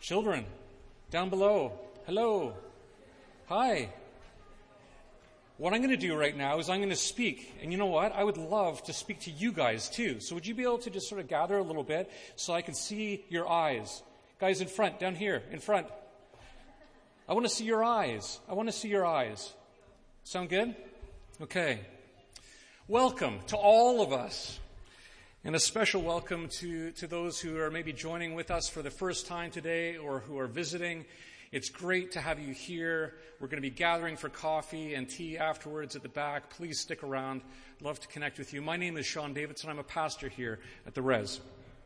Children, down below, hello, hi. What I'm going to do right now is I'm going to speak. And you know what? I would love to speak to you guys too. So would you be able to just sort of gather a little bit so I can see your eyes? Guys in front, down here, in front. I want to see your eyes. I want to see your eyes. Sound good? Okay. Welcome to all of us. And a special welcome to those who are maybe joining with us for the first time today or who are visiting. It's great to have you here. We're going to be gathering for coffee and tea afterwards at the back. Please stick around. I'd love to connect with you. My name is Sean Davidson. I'm a pastor here at the Res.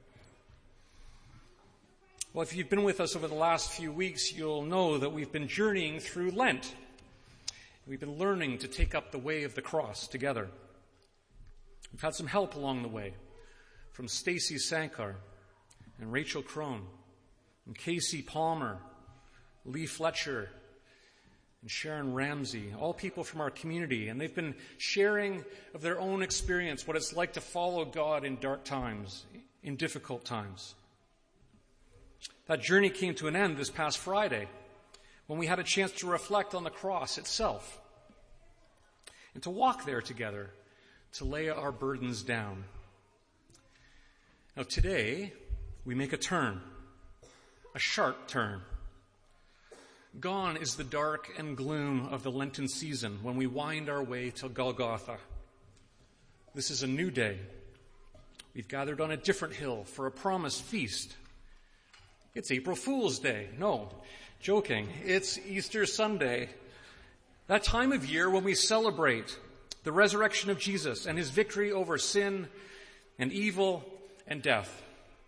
Well, if you've been with us over the last few weeks, you'll know that we've been journeying through Lent. We've been learning to take up the way of the cross together. We've had some help along the way from Stacy Sankar and Rachel Crone and Casey Palmer, Lee Fletcher, and Sharon Ramsey, all people from our community. And they've been sharing of their own experience, what it's like to follow God in dark times, in difficult times. That journey came to an end this past Friday when we had a chance to reflect on the cross itself and to walk there together, to lay our burdens down. Now today, we make a turn, a sharp turn. Gone is the dark and gloom of the Lenten season when we wind our way to Golgotha. This is a new day. We've gathered on a different hill for a promised feast. It's April Fool's Day. No, joking. It's Easter Sunday. That time of year when we celebrate the resurrection of Jesus and his victory over sin and evil and death.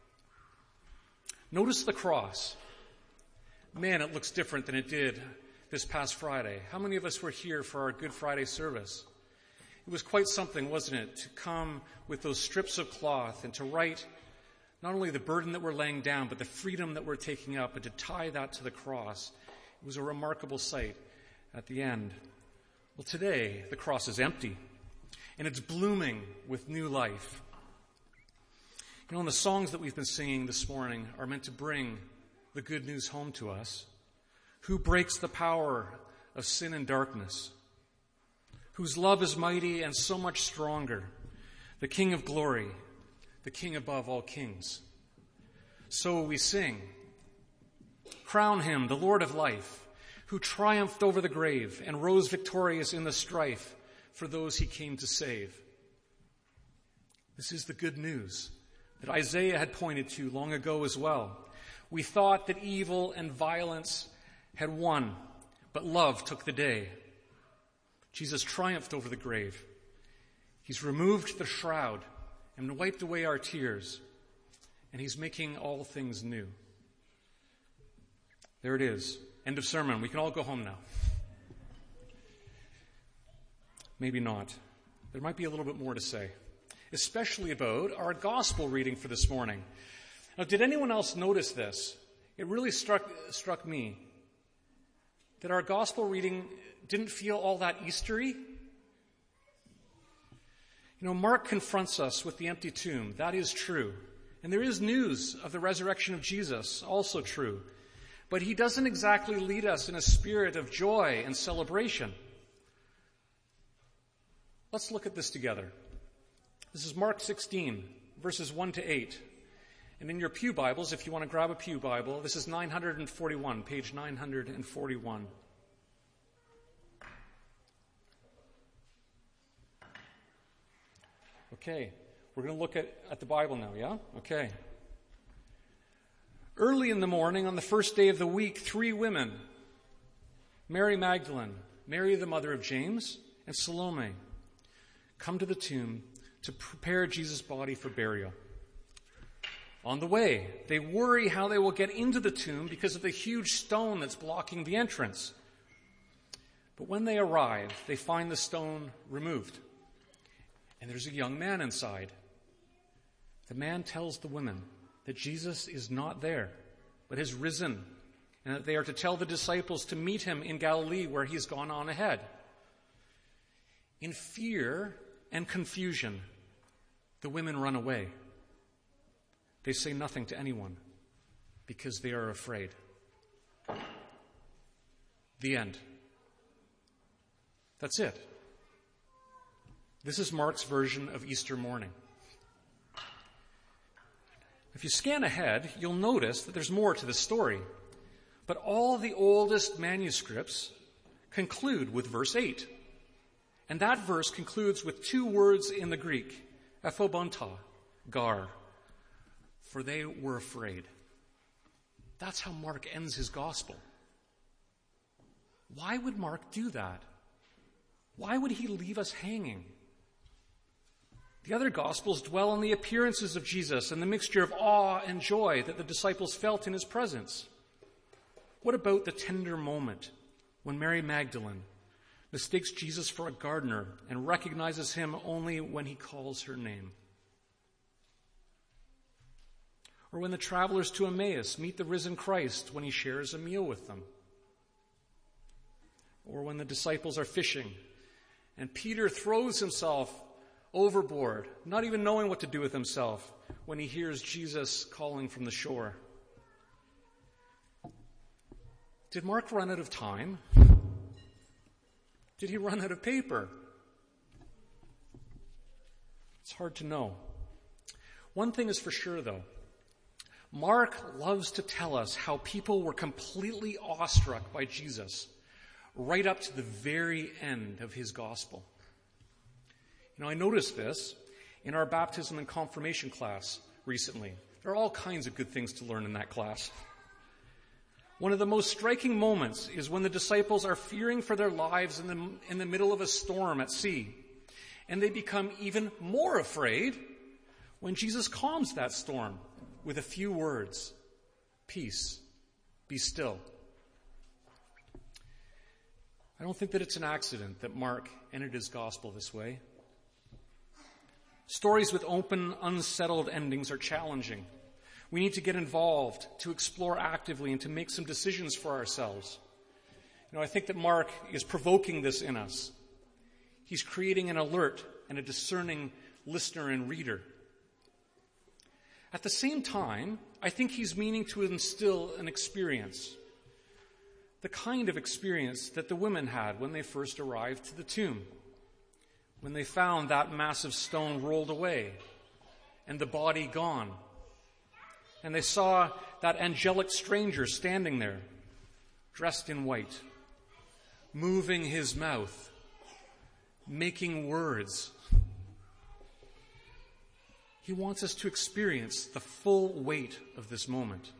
Notice the cross. Man, it looks different than it did this past Friday. How many of us were here for our Good Friday service? It was quite something, wasn't it, to come with those strips of cloth and to write not only the burden that we're laying down, but the freedom that we're taking up, and to tie that to the cross. It was a remarkable sight at the end. Well, today, the cross is empty, and it's blooming with new life. You know, and the songs that we've been singing this morning are meant to bring the good news home to us. Who breaks the power of sin and darkness? Whose love is mighty and so much stronger? The King of glory, the King above all kings. So we sing, crown him, the Lord of life, who triumphed over the grave and rose victorious in the strife for those he came to save. This is the good news that Isaiah had pointed to long ago as well. We thought that evil and violence had won, but love took the day. Jesus triumphed over the grave. He's removed the shroud and wiped away our tears, and he's making all things new. There it is. End of sermon. We can all go home now. Maybe not. There might be a little bit more to say, especially about our gospel reading for this morning. Now, did anyone else notice this? It really struck me that our gospel reading didn't feel all that Eastery. You know, Mark confronts us with the empty tomb. That is true. And there is news of the resurrection of Jesus, also true. But he doesn't exactly lead us in a spirit of joy and celebration. Let's look at this together. This is Mark 16, verses 1 to 8. And in your pew Bibles, if you want to grab a pew Bible, this is 941, page 941. Okay, we're going to look at the Bible now, yeah? Okay. Early in the morning, on the first day of the week, 3 women, Mary Magdalene, Mary the mother of James, and Salome, come to the tomb to prepare Jesus' body for burial. On the way, they worry how they will get into the tomb because of the huge stone that's blocking the entrance. But when they arrive, they find the stone removed, and there's a young man inside. The man tells the women that Jesus is not there, but has risen, and that they are to tell the disciples to meet him in Galilee where he's gone on ahead. In fear and confusion, the women run away. They say nothing to anyone. because they are afraid. The end. That's it. This is Mark's version of Easter morning. If you scan ahead, you'll notice that there's more to the story. But all the oldest manuscripts conclude with verse 8. And that verse concludes with two words in the Greek, ephobonta, gar, for they were afraid. That's how Mark ends his gospel. Why would Mark do that? Why would he leave us hanging? The other Gospels dwell on the appearances of Jesus and the mixture of awe and joy that the disciples felt in his presence. What about the tender moment when Mary Magdalene mistakes Jesus for a gardener and recognizes him only when he calls her name? Or when the travelers to Emmaus meet the risen Christ when he shares a meal with them? Or when the disciples are fishing and Peter throws himself overboard, not even knowing what to do with himself when he hears Jesus calling from the shore? Did Mark run out of time? Did he run out of paper? It's hard to know. One thing is for sure, though. Mark loves to tell us how people were completely awestruck by Jesus right up to the very end of his gospel. You know, I noticed this in our baptism and confirmation class recently. There are all kinds of good things to learn in that class. One of the most striking moments is when the disciples are fearing for their lives in the middle of a storm at sea. And they become even more afraid when Jesus calms that storm with a few words. Peace, be still. I don't think that it's an accident that Mark ended his gospel this way. Stories with open, unsettled endings are challenging. We need to get involved, to explore actively, and to make some decisions for ourselves. You know, I think that Mark is provoking this in us. He's creating an alert and a discerning listener and reader. At the same time, I think he's meaning to instill an experience. The kind of experience that the women had when they first arrived to the tomb. When they found that massive stone rolled away and the body gone. And they saw that angelic stranger standing there, dressed in white, moving his mouth, making words. He wants us to experience the full weight of this moment.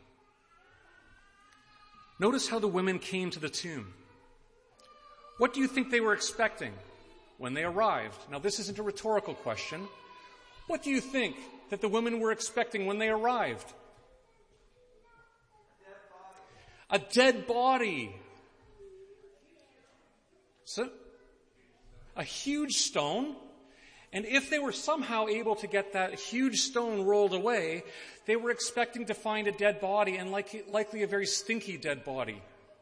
Notice how the women came to the tomb. What do you think they were expecting when they arrived? Now, this isn't a rhetorical question. What do you think that the women were expecting when they arrived? A dead body. So, a huge stone. And if they were somehow able to get that huge stone rolled away, they were expecting to find a dead body, and likely a very stinky dead body.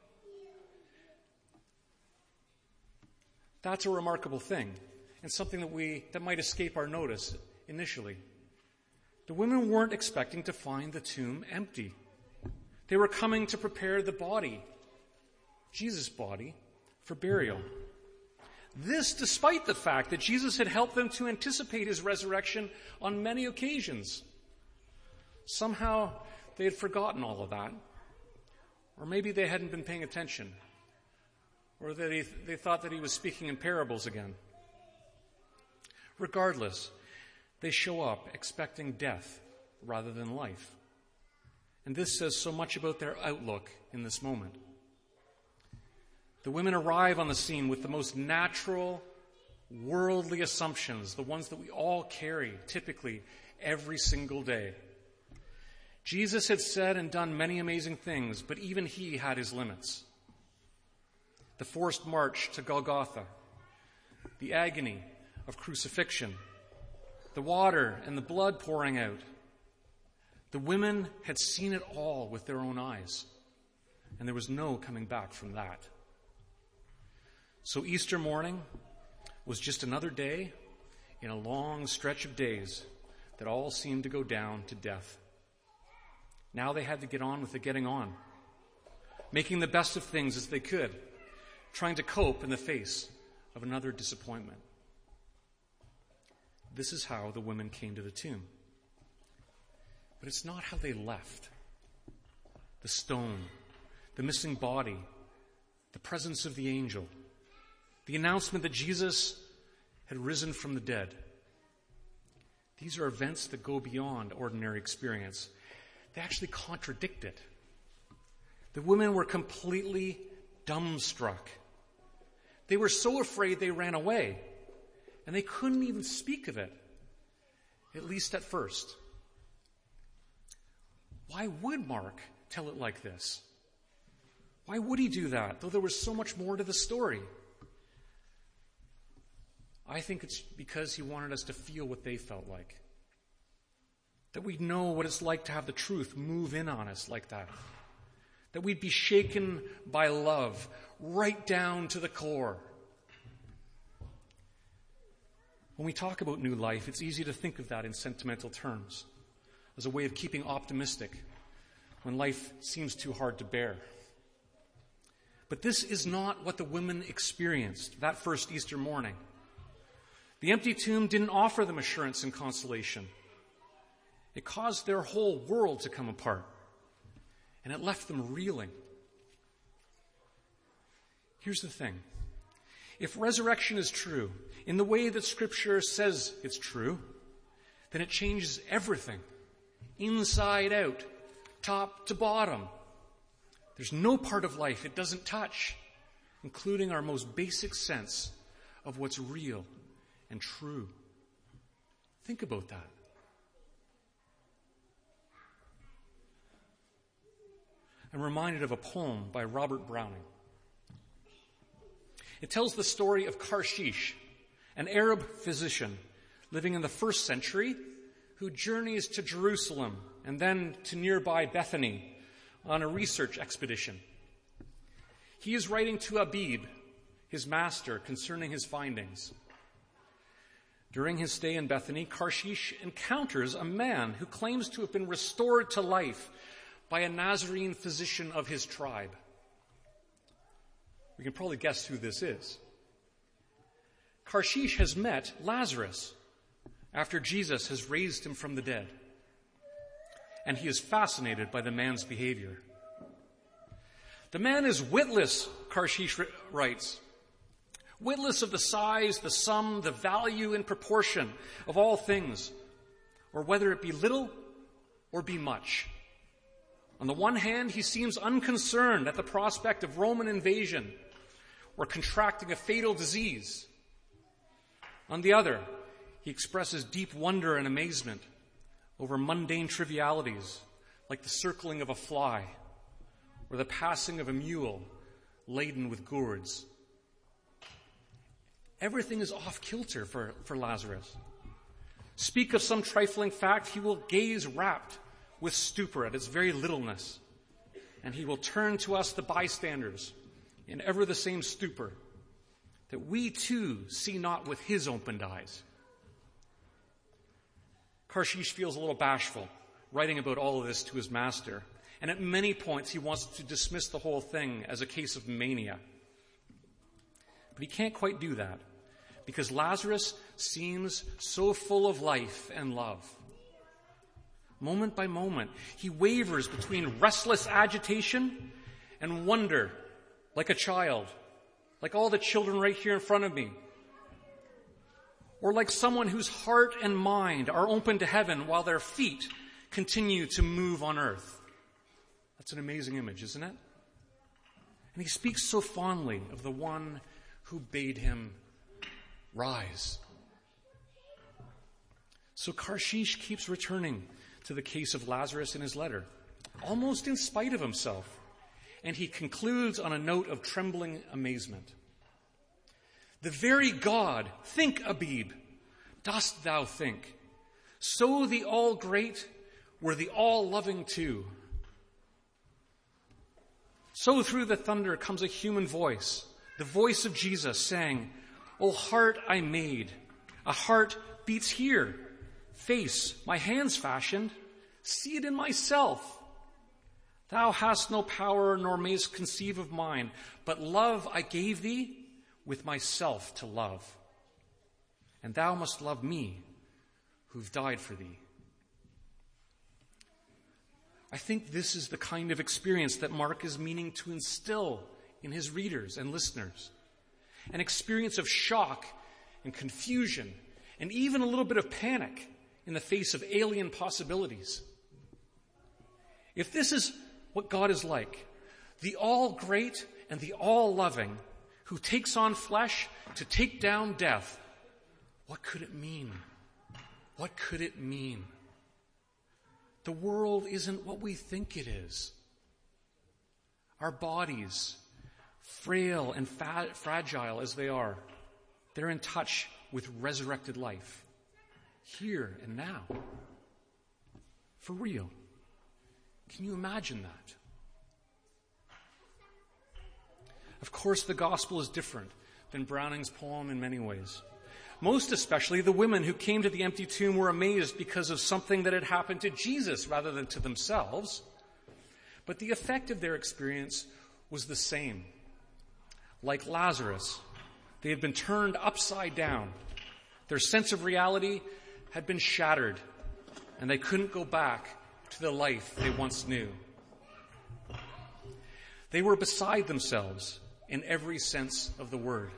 That's a remarkable thing, and something that might escape our notice initially. The women weren't expecting to find the tomb empty. They were coming to prepare the body, Jesus' body, for burial. This despite the fact that Jesus had helped them to anticipate his resurrection on many occasions. Somehow they had forgotten all of that. Or maybe they hadn't been paying attention. Or that they thought that he was speaking in parables again. Regardless, they show up expecting death rather than life. And this says so much about their outlook in this moment. The women arrive on the scene with the most natural, worldly assumptions, the ones that we all carry, typically, every single day. Jesus had said and done many amazing things, but even he had his limits. The forced march to Golgotha, the agony of crucifixion, the water and the blood pouring out. The women had seen it all with their own eyes, and there was no coming back from that. So Easter morning was just another day in a long stretch of days that all seemed to go down to death. Now they had to get on with the getting on, making the best of things as they could, trying to cope in the face of another disappointment. This is how the women came to the tomb. But it's not how they left. The stone, the missing body, the presence of the angel, the announcement that Jesus had risen from the dead. These are events that go beyond ordinary experience. They actually contradict it. The women were completely dumbstruck. They were so afraid they ran away, and they couldn't even speak of it, at least at first. Why would Mark tell it like this? Why would he do that, though there was so much more to the story? I think it's because he wanted us to feel what they felt like. That we'd know what it's like to have the truth move in on us like that. That we'd be shaken by love right down to the core. When we talk about new life, it's easy to think of that in sentimental terms, as a way of keeping optimistic when life seems too hard to bear. But this is not what the women experienced that first Easter morning. The empty tomb didn't offer them assurance and consolation. It caused their whole world to come apart, and it left them reeling. Here's the thing. If resurrection is true, in the way that Scripture says it's true, then it changes everything, inside out, top to bottom. There's no part of life it doesn't touch, including our most basic sense of what's real and true. Think about that. I'm reminded of a poem by Robert Browning. It tells the story of Karshish, an Arab physician living in the 1st century who journeys to Jerusalem and then to nearby Bethany on a research expedition. He is writing to Abib, his master, concerning his findings. During his stay in Bethany, Karshish encounters a man who claims to have been restored to life by a Nazarene physician of his tribe. We can probably guess who this is. Karshish has met Lazarus after Jesus has raised him from the dead, and he is fascinated by the man's behavior. The man is witless, Karshish writes, witless of the size, the sum, the value and proportion of all things, or whether it be little or be much. On the one hand, he seems unconcerned at the prospect of Roman invasion or contracting a fatal disease. On the other, he expresses deep wonder and amazement over mundane trivialities like the circling of a fly or the passing of a mule laden with gourds. Everything is off kilter for Lazarus. Speak of some trifling fact, he will gaze rapt with stupor at its very littleness, and he will turn to us, the bystanders, in ever the same stupor, that we too see not with his opened eyes. Karshish feels a little bashful, writing about all of this to his master, and at many points he wants to dismiss the whole thing as a case of mania. But he can't quite do that, because Lazarus seems so full of life and love. Moment by moment, he wavers between restless agitation and wonder, like a child, like all the children right here in front of me, or like someone whose heart and mind are open to heaven while their feet continue to move on earth. That's an amazing image, isn't it? And he speaks so fondly of the one who bade him rise. So Karshish keeps returning to the case of Lazarus in his letter, almost in spite of himself, and he concludes on a note of trembling amazement. The very God, think, Abib, dost thou think, so the all-great were the all-loving too. So through the thunder comes a human voice, the voice of Jesus saying, O heart I made, a heart beats here, face my hands fashioned, see it in myself, Thou hast no power, nor mayst conceive of mine, but love I gave thee with myself to love. And thou must love me, who've died for thee. I think this is the kind of experience that Mark is meaning to instill in his readers and listeners. An experience of shock and confusion and even a little bit of panic in the face of alien possibilities. If this is what God is like, the all-great and the all-loving, who takes on flesh to take down death, what could it mean? What could it mean? The world isn't what we think it is. Our bodies, frail and fragile as they are, they're in touch with resurrected life, here and now. For real. Can you imagine that? Of course, the gospel is different than Browning's poem in many ways. Most especially, the women who came to the empty tomb were amazed because of something that had happened to Jesus rather than to themselves. But the effect of their experience was the same. Like Lazarus, they had been turned upside down. Their sense of reality had been shattered, and they couldn't go back to the life they once knew. They were beside themselves in every sense of the word.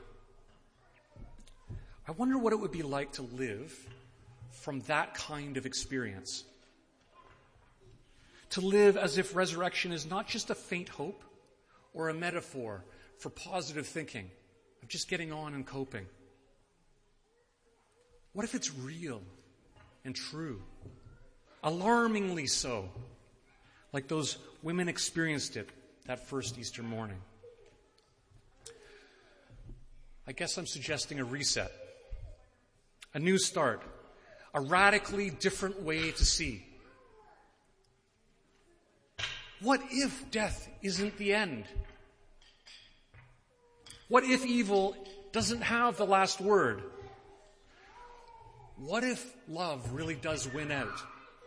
I wonder what it would be like to live from that kind of experience. To live as if resurrection is not just a faint hope or a metaphor for positive thinking, of just getting on and coping. What if it's real and true? Alarmingly so, like those women experienced it that first Easter morning. I guess I'm suggesting a reset, a new start, a radically different way to see. What if death isn't the end? What if evil doesn't have the last word? What if love really does win out?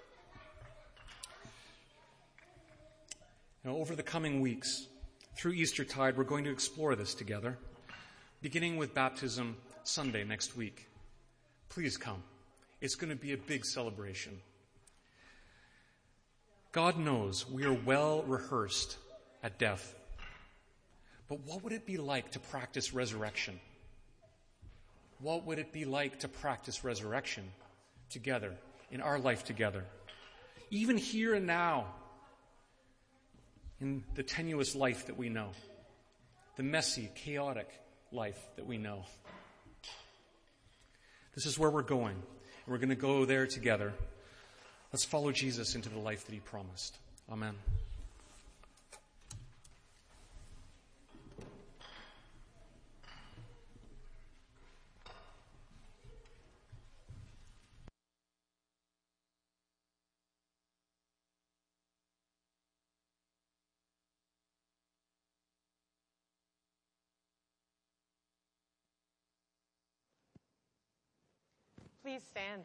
Now, over the coming weeks, through Eastertide, we're going to explore this together, beginning with Baptism Sunday next week. Please come. It's going to be a big celebration. God knows we are well rehearsed at death. But what would it be like to practice resurrection? What would it be like to practice resurrection together, in our life together? Even here and now, in the tenuous life that we know, the messy, chaotic life that we know. This is where we're going, and we're going to go there together. Let's follow Jesus into the life that he promised. Amen. Please stand.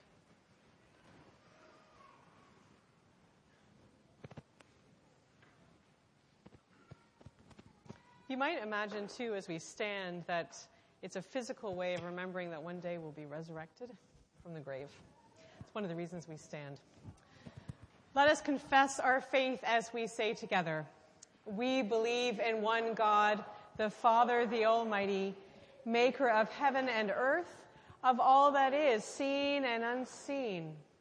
You might imagine, too, as we stand, that it's a physical way of remembering that one day we'll be resurrected from the grave. It's one of the reasons we stand. Let us confess our faith as we say together, "We believe in one God, the Father, the Almighty, maker of heaven and earth, of all that is seen and unseen.